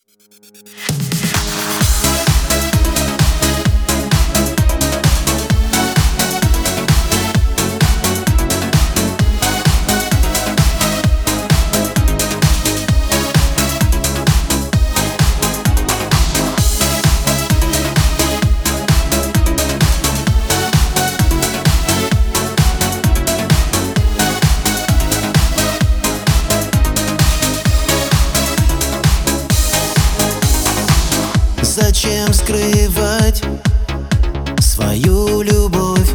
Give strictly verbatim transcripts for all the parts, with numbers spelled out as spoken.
Зачем скрывать свою любовь?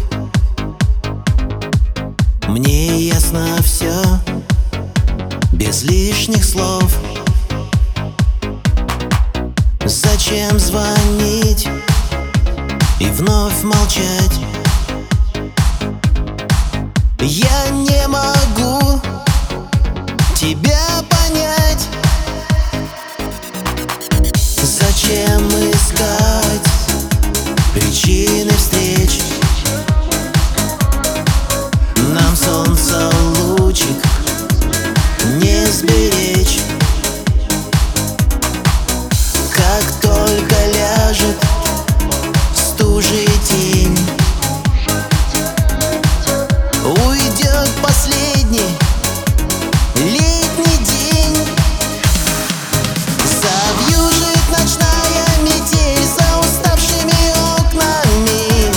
Мне ясно все, без лишних слов. Зачем звонить и вновь молчать? Я не могу тебя понять. Зачем искать причины встреч? Нам солнца лучик не сберечь. Как только ляжет стужей тень, уйдет последний летний день. Завьюжит ночная метель за уставшими окнами,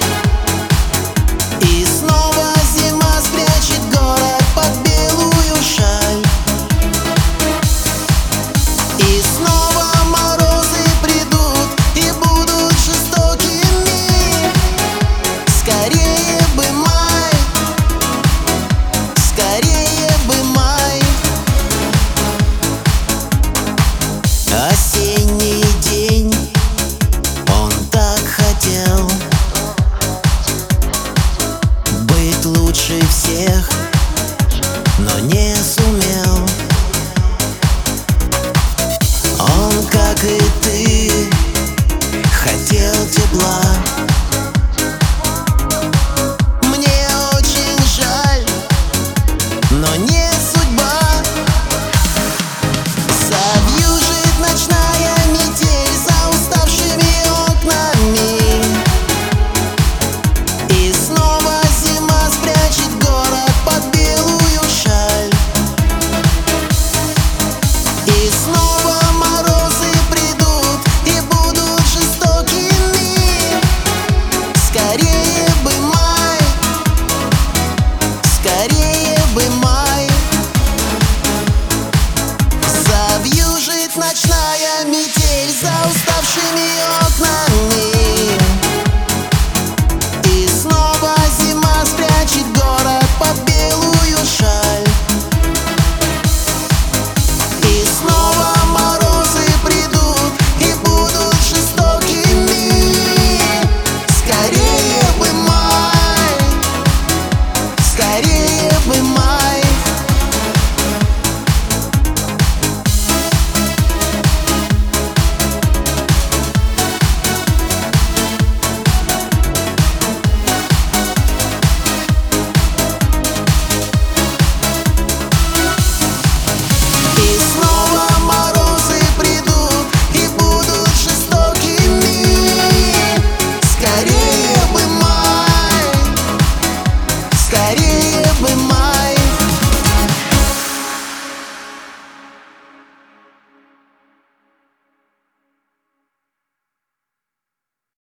и снова зима спрячет город под белую шаль. И снова морозы придут и будут жестокими. Скорее бы май, скорее бы май. Осенний день, он так хотел быть лучше всех, но не сумел. Он, как и ты, хотел тепла. Мне очень жаль, но не судьба. Завьюжит ночная метель за уставшими окнами, и снова зима спрячет город под белую шаль. И снова морозы придут и будут жестокими. Скорее бы май, скорее бы май. Завьюжит ночная метель за уставшими окнами.